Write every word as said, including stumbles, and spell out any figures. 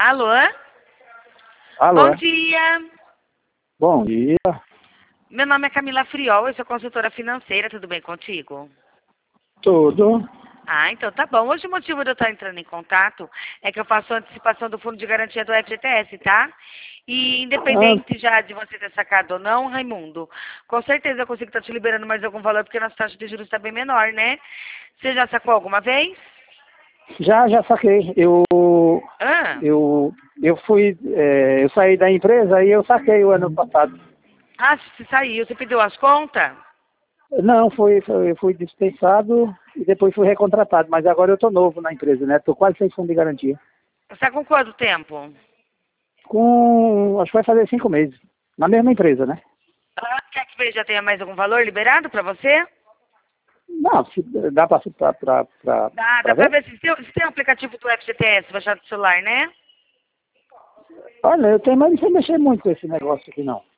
Alô? Alô? Bom dia. Bom dia. Meu nome é Camila Friol, eu sou consultora financeira, tudo bem contigo? Tudo. Ah, então tá bom. Hoje o motivo de eu estar entrando em contato é que eu faço a antecipação do fundo de garantia do F G T S, tá? E Ah, independente já de você ter sacado ou não, Raimundo, com certeza eu consigo estar te liberando mais algum valor, porque nossa taxa de juros está bem menor, né? Você já sacou alguma vez? já, já saquei. Eu, Ah, eu, eu fui, é, eu saí da empresa e eu saquei o ano passado. ah você saiu, você pediu as contas? Não, fui, fui, fui dispensado e depois fui recontratado, mas agora eu estou novo na empresa, né? Estou quase sem fundo de garantia. Você está com quanto tempo? Com, acho que vai fazer cinco meses. Na mesma empresa, né? Ah, quer que já tenha mais algum valor liberado para você? Não, se dá para Dá, dá pra ver? ver se tem, se tem um aplicativo do F G T S baixado no celular, né? Olha, eu tenho, mas não sei mexer muito com esse negócio aqui, não.